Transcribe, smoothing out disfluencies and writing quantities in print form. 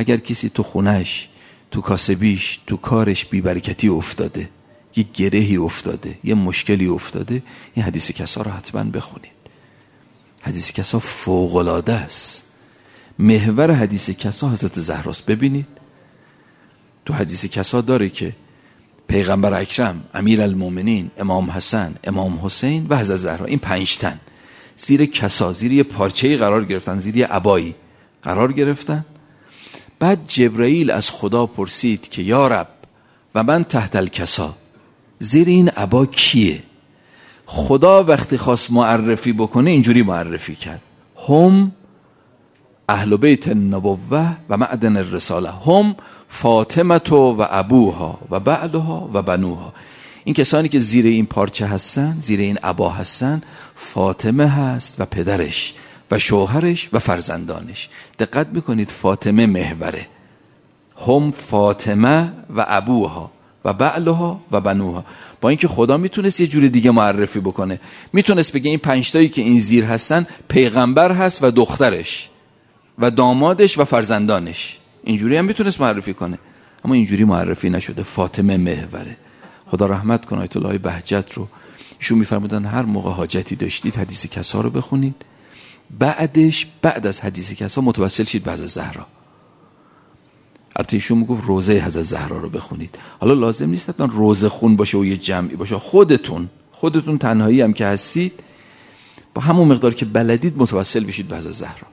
اگر کسی تو خونش، تو کاسبیش، تو کارش بی‌برکتی افتاده، یه گرهی افتاده، یه مشکلی افتاده، این حدیث کسا رو حتما بخونید. حدیث کسا فوق‌العاده است. محور حدیث کسا حضرت زهراست. ببینید تو حدیث کسا داره که پیغمبر اکرم، امیرالمومنین، امام حسن، امام حسین و حضرت زهرا، این 5 تن زیر کسا، زیر یه پارچه‌ای قرار گرفتن، زیر یه عبایی قرار گرفتن. بعد جبرائیل از خدا پرسید که یا رب و من تحت الکسا، زیر این عبا کیه؟ خدا وقتی خواست معرفی بکنه اینجوری معرفی کرد: هم اهل بیت النبوه و معدن الرساله، هم فاطمه و ابوها و بعلها و بنوها. این کسانی که زیر این پارچه هستن، زیر این عبا هستن، فاطمه هست و پدرش و شوهرش و فرزندانش. دقت میکنید فاطمه محوره. هم فاطمه و ابوها و بعلها و بنوها. با اینکه خدا میتونست یه جور دیگه معرفی بکنه، میتونست بگه این 5 تایی که این زیر هستن پیغمبر هست و دخترش و دامادش و فرزندانش، اینجوری هم میتونست معرفی کنه، اما اینجوری معرفی نشده. فاطمه محوره. خدا رحمت کنه آیت الله بهجت رو، ایشون میفرمودن هر موقع حاجتی داشتید حدیث کسا رو بخونید، بعد از حدیث کسا متوسل شید به حضرت زهرا. البته ایشون میگفت روزه حضرت زهرا رو بخونید. حالا لازم نیست حتما روزه خون باشه و یه جمعی باشه، خودتون تنهایی هم که هستید با همون مقدار که بلدید متوسل بشید به حضرت زهرا.